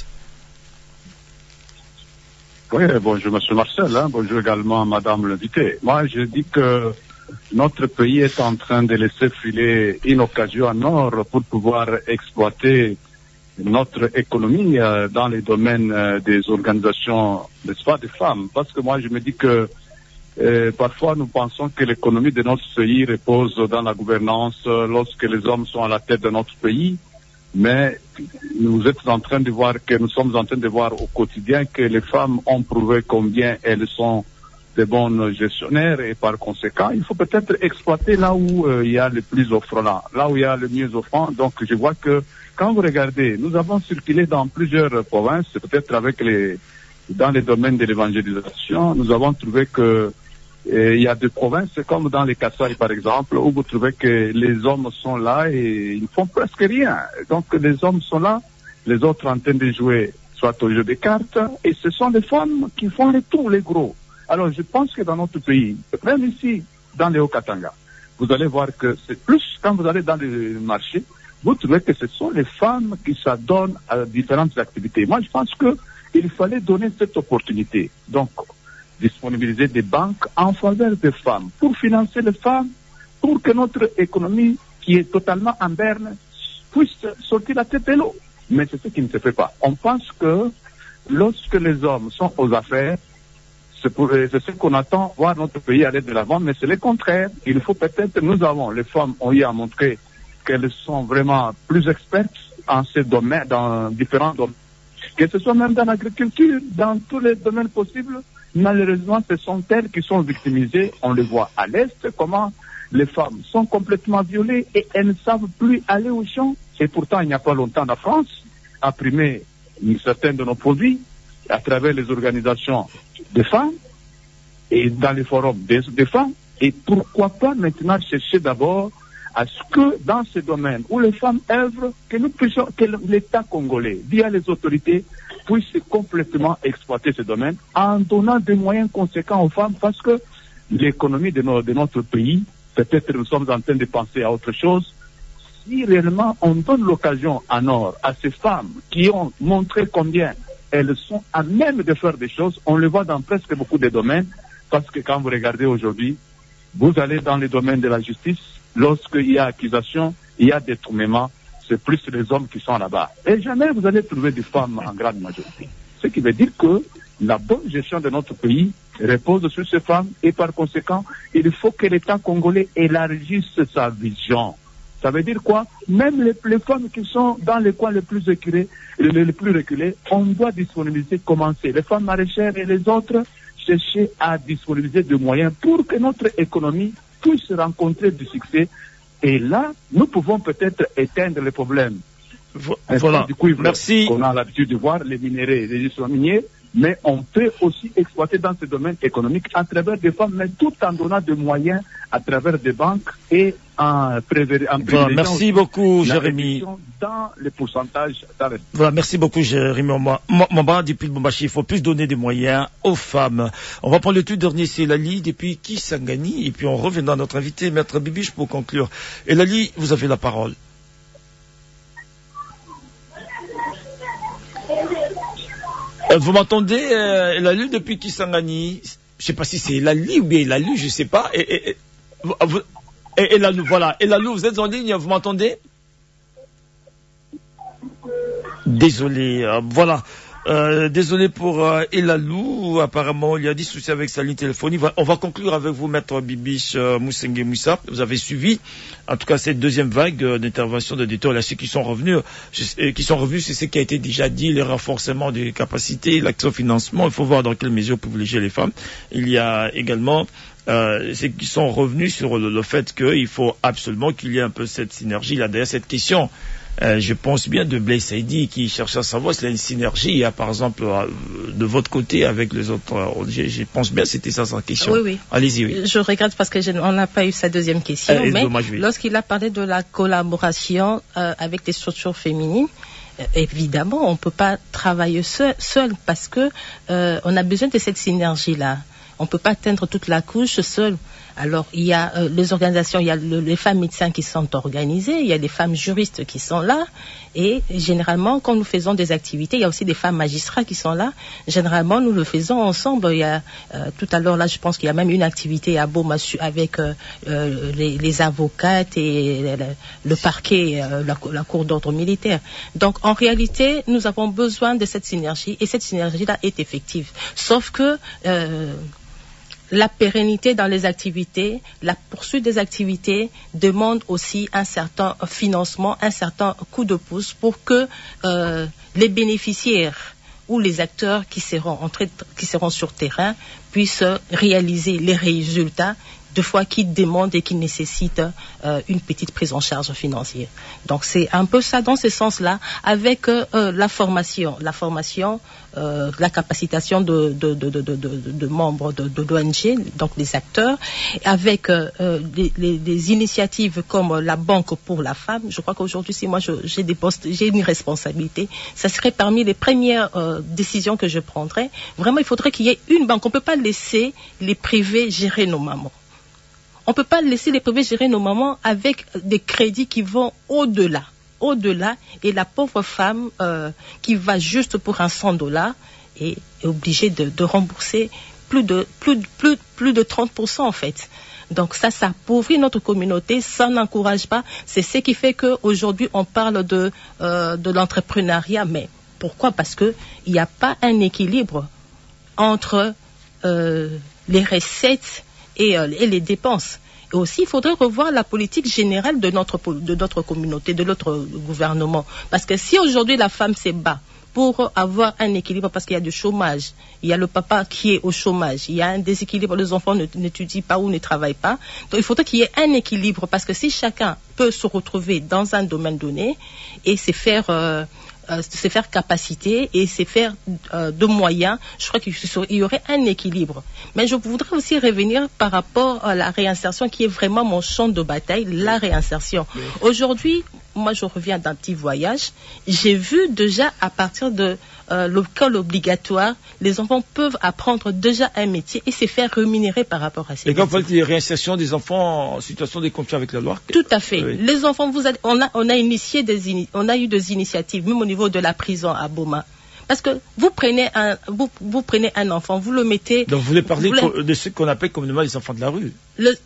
Oui, bonjour, monsieur Marcel. Bonjour également, madame l'invitée. Moi, je dis que notre pays est en train de laisser filer une occasion en or pour pouvoir exploiter notre économie dans les domaines des organisations, n'est-ce pas, des femmes. Parce que moi, je me dis que parfois, nous pensons que l'économie de notre pays repose dans la gouvernance lorsque les hommes sont à la tête de notre pays. Mais nous sommes en train de voir au quotidien que les femmes ont prouvé combien elles sont de bonnes gestionnaires et par conséquent, il faut peut-être exploiter là où il y a le plus offrant, là où il y a le mieux offrant. Donc, je vois que quand vous regardez, nous avons circulé dans plusieurs provinces, peut-être dans les domaines de l'évangélisation, nous avons trouvé que il y a des provinces comme dans les Kassai par exemple, où vous trouvez que les hommes sont là et ils ne font presque rien. Donc les hommes sont là, les autres en train de jouer soit au jeu des cartes, et ce sont les femmes qui font les gros. Alors je pense que dans notre pays, même ici, dans les Hauts-Katanga, vous allez voir que c'est plus, quand vous allez dans les marchés, vous trouvez que ce sont les femmes qui s'adonnent à différentes activités. Moi je pense que il fallait donner cette opportunité. Donc, disponibiliser des banques en faveur des femmes, pour financer les femmes, pour que notre économie, qui est totalement en berne, puisse sortir la tête de l'eau. Mais c'est ce qui ne se fait pas. On pense que lorsque les hommes sont aux affaires, c'est ce qu'on attend, voir notre pays aller de l'avant, mais c'est le contraire. Il faut peut-être, les femmes ont eu à montrer qu'elles sont vraiment plus expertes en ces domaines, dans différents domaines, que ce soit même dans l'agriculture, dans tous les domaines possibles. Malheureusement, ce sont elles qui sont victimisées. On le voit à l'Est, comment les femmes sont complètement violées et elles ne savent plus aller au champ. Et pourtant, il n'y a pas longtemps, la France a primé certains de nos produits à travers les organisations des femmes et dans les forums des femmes. Et pourquoi pas maintenant chercher d'abord à ce que dans ces domaines où les femmes œuvrent, que l'État congolais, via les autorités, puisse complètement exploiter ce domaine en donnant des moyens conséquents aux femmes, parce que l'économie de notre pays, peut-être nous sommes en train de penser à autre chose. Si réellement on donne l'occasion en or à ces femmes qui ont montré combien elles sont à même de faire des choses, on le voit dans presque beaucoup de domaines, parce que quand vous regardez aujourd'hui, vous allez dans les domaines de la justice, lorsqu'il y a accusation, il y a détournement, c'est plus les hommes qui sont là-bas. Et jamais vous allez trouver des femmes en grande majorité. Ce qui veut dire que la bonne gestion de notre pays repose sur ces femmes et par conséquent, il faut que l'État congolais élargisse sa vision. Ça veut dire quoi? Même les femmes qui sont dans les coins les plus reculés, on doit disponibiliser, commencer. Les femmes maraîchères et les autres, chercher à disponibiliser des moyens pour que notre économie puisse rencontrer du succès. Et là, nous pouvons peut-être éteindre les problèmes. Voilà. Du cuivre, merci. On a l'habitude de voir les minéraux et les gisements miniers, mais on peut aussi exploiter dans ce domaine économique à travers des femmes, mais tout en donnant des moyens à travers des banques et en voilà, merci beaucoup, Jérémy. Dans les pourcentages. Voilà, merci beaucoup, Jérémy. Mamba, depuis le Bombachi, il faut plus donner des moyens aux femmes. On va prendre le tout dernier, c'est Lali, depuis Kisangani, et puis on revient à notre invité, Maître Bibiche, pour conclure. Et Lali, vous avez la parole. Vous m'entendez, Lali, depuis Kisangani? Je sais pas si c'est Lali ou bien Lali, je sais pas. Et Lalou, voilà. Et Lalou, vous êtes en ligne, vous m'entendez? Désolé, voilà. Désolé pour Elalou. Apparemment, il y a des soucis avec sa ligne téléphonique. On va conclure avec vous, Maître Bibiche Moussenge Moussa. Vous avez suivi, en tout cas, cette deuxième vague d'intervention d'auditeurs. Là, ceux qui sont revenus, c'est ce qui a été déjà dit, le renforcement des capacités, l'accès au financement. Il faut voir dans quelle mesure privilégier les femmes. Il y a également ceux qui sont revenus sur le fait qu'il faut absolument qu'il y ait un peu cette synergie là derrière cette question. Je pense bien de Blaise Saïdi qui cherche à savoir s'il y a une synergie, par exemple, de votre côté avec les autres. Je pense bien que c'était ça sa question. Oui, oui. Allez-y, oui. Je regrette parce que on n'a pas eu sa deuxième question. Mais dommage, oui. Lorsqu'il a parlé de la collaboration avec les structures féminines, évidemment, on ne peut pas travailler seul parce que on a besoin de cette synergie-là. On ne peut pas atteindre toute la couche seul. Alors, il y a les organisations, il y a les femmes médecins qui sont organisées, il y a les femmes juristes qui sont là. Et généralement, quand nous faisons des activités, il y a aussi des femmes magistrats qui sont là. Généralement, nous le faisons ensemble. Il y a, tout à l'heure, là, je pense qu'il y a même une activité à Beaumassu avec les avocates et le parquet, la cour d'ordre militaire. Donc, en réalité, nous avons besoin de cette synergie et cette synergie-là est effective. Sauf que la pérennité dans les activités, la poursuite des activités demande aussi un certain financement, un certain coup de pouce pour que les bénéficiaires ou les acteurs qui seront sur terrain puissent réaliser les résultats de fois qui demandent et qui nécessitent une petite prise en charge financière. Donc c'est un peu ça dans ce sens-là, avec la formation, la capacitation de membres de l'ONG, donc des acteurs, avec les initiatives comme la Banque pour la femme. Je crois qu'aujourd'hui, si moi j'ai des postes, j'ai une responsabilité, ça serait parmi les premières décisions que je prendrais. Vraiment, il faudrait qu'il y ait une banque. On ne peut pas laisser les privés gérer nos mamans. On ne peut pas laisser les privés gérer nos mamans avec des crédits qui vont au-delà, et la pauvre femme qui va juste pour $100, est obligé de rembourser plus de 30% en fait. Donc ça appauvrit notre communauté, ça n'encourage pas. C'est ce qui fait qu'aujourd'hui on parle de l'entrepreneuriat. Mais pourquoi? Parce que il n'y a pas un équilibre entre les recettes et les dépenses. Et aussi, il faudrait revoir la politique générale de notre communauté, de notre gouvernement. Parce que si aujourd'hui la femme se bat pour avoir un équilibre, parce qu'il y a du chômage, il y a le papa qui est au chômage, il y a un déséquilibre, les enfants n'étudient pas ou ne travaillent pas. Donc il faudrait qu'il y ait un équilibre, parce que si chacun peut se retrouver dans un domaine donné et se faire capacité et se faire de moyens, je crois qu'il y aurait un équilibre. Mais je voudrais aussi revenir par rapport à la réinsertion, qui est vraiment mon champ de bataille, la réinsertion. Oui. Aujourd'hui, moi je reviens d'un petit voyage, j'ai vu déjà à partir de l'école obligatoire, les enfants peuvent apprendre déjà un métier et se faire rémunérer par rapport à ces métiers. Et quand vous parlez de réinsertion des enfants en situation de conflit avec la loi? Tout à fait. Oui. Les enfants, on a eu des initiatives, même au niveau de la prison à Boma. Parce que vous prenez un enfant, vous le mettez... Donc vous voulez parler de ce qu'on appelle communément les enfants de la rue?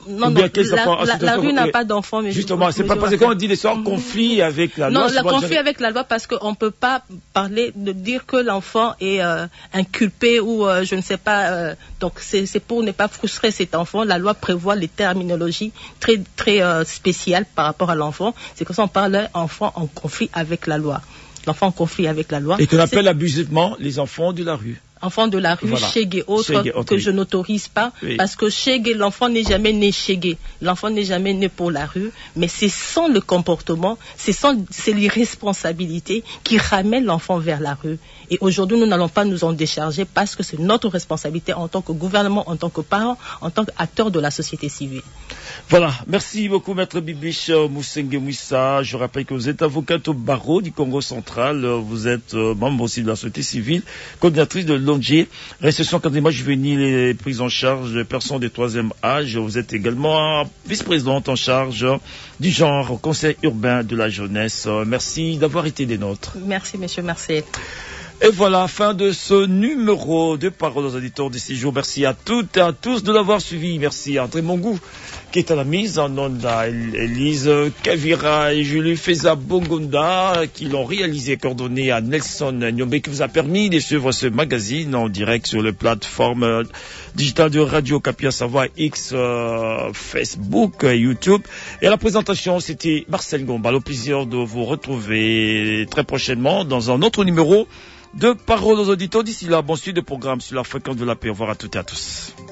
La rue n'a pas d'enfants. Justement, c'est pas parce qu'on dit les soirs conflit avec la loi. Non, le conflit avec la loi, parce qu'on ne peut pas parler de dire que l'enfant est inculpé ou je ne sais pas. Donc c'est pour ne pas frustrer cet enfant. La loi prévoit les terminologies très spéciales par rapport à l'enfant. C'est comme ça on parle d'enfant en conflit avec la loi. L'enfant en conflit avec la loi. Et qu'on appelle abusivement les enfants de la rue. Enfants de la rue, voilà. Chégué, autre que je n'autorise pas, oui. Parce que Chégué, l'enfant n'est jamais né Chégué. L'enfant n'est jamais né pour la rue, mais c'est sans le comportement, c'est l'irresponsabilité qui ramène l'enfant vers la rue. Et aujourd'hui, nous n'allons pas nous en décharger, parce que c'est notre responsabilité en tant que gouvernement, en tant que parents, en tant qu'acteurs de la société civile. Voilà, merci beaucoup Maître Bibiche Moussenge Mouissa. Je rappelle que vous êtes avocate au barreau du Congo central, vous êtes membre aussi de la société civile, coordinatrice de l'ONG Réinsertion académique juvénile et prise en charge de personnes de troisième âge. Vous êtes également vice-présidente en charge du genre au Conseil urbain de la jeunesse. Merci d'avoir été des nôtres. Merci Monsieur Marcel. Et voilà, fin de ce numéro de Paroles aux auditeurs de ces jours. Merci à toutes et à tous de l'avoir suivi. Merci à André Mongou qui est à la mise, en nom d'Élise Kavira et Julie Feza Bongonda qui l'ont réalisé, coordonné à Nelson Nyombe, qui vous a permis de suivre ce magazine en direct sur les plateformes digitales de Radio Kapi, à savoir X, Facebook, YouTube. Et à la présentation, c'était Marcel Gomba. Le plaisir de vous retrouver très prochainement dans un autre numéro de Paroles aux auditeurs. D'ici là, bon suite de programme sur la fréquence de la paix. Au revoir à toutes et à tous.